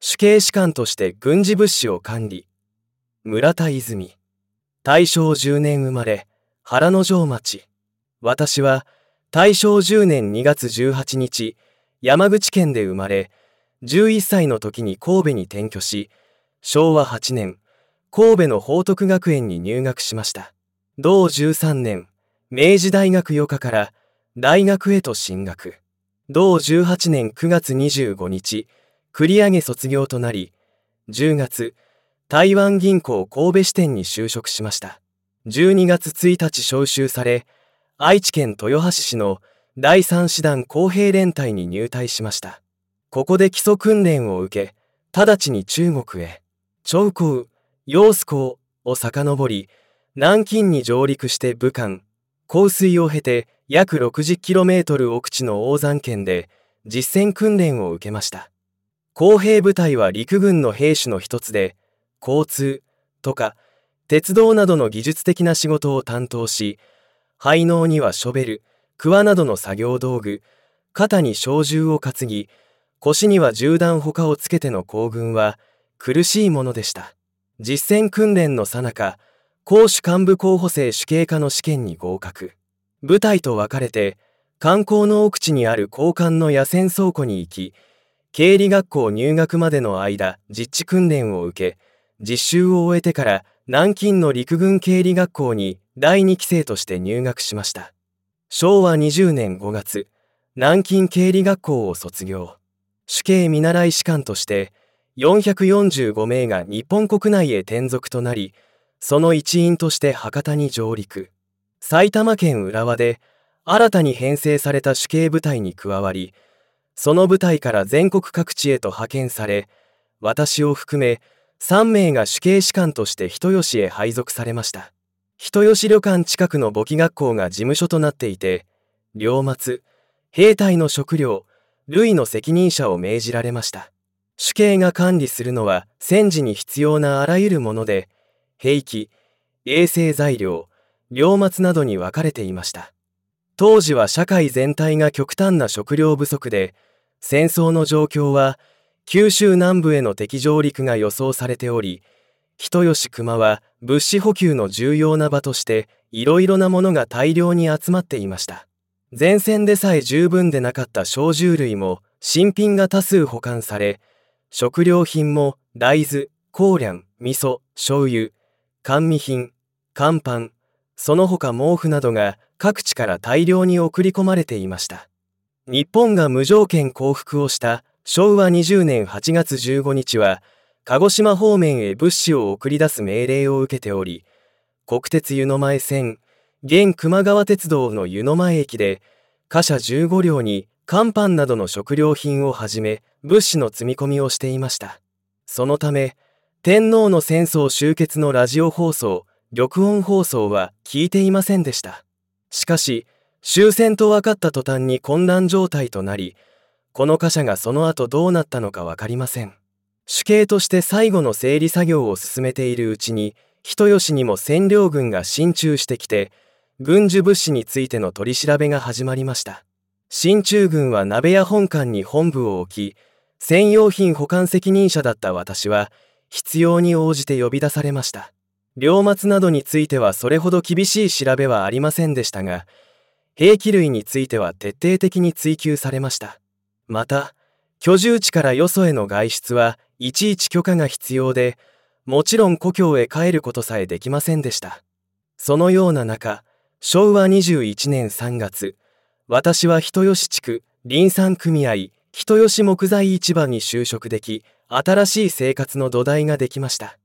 主計士官として軍事物資を管理。村田泉。大正10年生まれ、原之条町。私は大正10年2月18日、山口県で生まれ、11歳の時に神戸に転居し、昭和8年、神戸の報徳学園に入学しました。同13年、明治大学余科から大学へと進学。同18年9月25日、繰り上げ卒業となり、10月、台湾銀行神戸支店に就職しました。12月1日召集され、愛知県豊橋市の第3師団工兵連隊に入隊しました。ここで基礎訓練を受け、直ちに中国へ、長江、揚子江を遡り、南京に上陸して武漢、香水を経て約 60km 奥地の黄山県で実戦訓練を受けました。工兵部隊は陸軍の兵種の一つで、交通とか鉄道などの技術的な仕事を担当し、背嚢にはショベル、桑などの作業道具、肩に小銃を担ぎ、腰には銃弾砲をつけての行軍は苦しいものでした。実戦訓練の最中、攻守幹部候補生主計科の試験に合格。部隊と分かれて、観光の奥地にある交換の野戦倉庫に行き、経理学校入学までの間、実地訓練を受け、実習を終えてから南京の陸軍経理学校に第2期生として入学しました。昭和20年5月、南京経理学校を卒業。主計見習い士官として、445名が日本国内へ転属となり、その一員として博多に上陸。埼玉県浦和で新たに編成された主計部隊に加わり、その部隊から全国各地へと派遣され、私を含め3名が主計士官として人吉へ配属されました。人吉旅館近くの簿記学校が事務所となっていて、領末、兵隊の食料、類の責任者を命じられました。主計が管理するのは戦時に必要なあらゆるもので、兵器、衛生材料、領末などに分かれていました。当時は社会全体が極端な食料不足で、戦争の状況は九州南部への敵上陸が予想されており、人吉熊は物資補給の重要な場としていろいろなものが大量に集まっていました。前線でさえ十分でなかった小銃類も新品が多数保管され、食料品も大豆、コーリャン、味噌、醤油、甘味品、乾パン、その他毛布などが各地から大量に送り込まれていました。日本が無条件降伏をした昭和20年8月15日は、鹿児島方面へ物資を送り出す命令を受けており、国鉄湯前線、現球磨川鉄道の湯前駅で、貨車15両に乾パンなどの食料品をはじめ、物資の積み込みをしていました。そのため、天皇の戦争終結のラジオ放送、玉音放送は聞いていませんでした。しかし、終戦と分かった途端に混乱状態となり、この貨車がその後どうなったのか分かりません。主計として最後の整理作業を進めているうちに、人吉にも占領軍が進駐してきて、軍需物資についての取り調べが始まりました。進駐軍は鍋屋本館に本部を置き、専用品保管責任者だった私は、必要に応じて呼び出されました。領末などについてはそれほど厳しい調べはありませんでしたが、兵器類については徹底的に追及されました。また、居住地からよそへの外出はいちいち許可が必要で、もちろん故郷へ帰ることさえできませんでした。そのような中、昭和21年3月、私は人吉地区林産組合人吉木材市場に就職でき、新しい生活の土台ができました。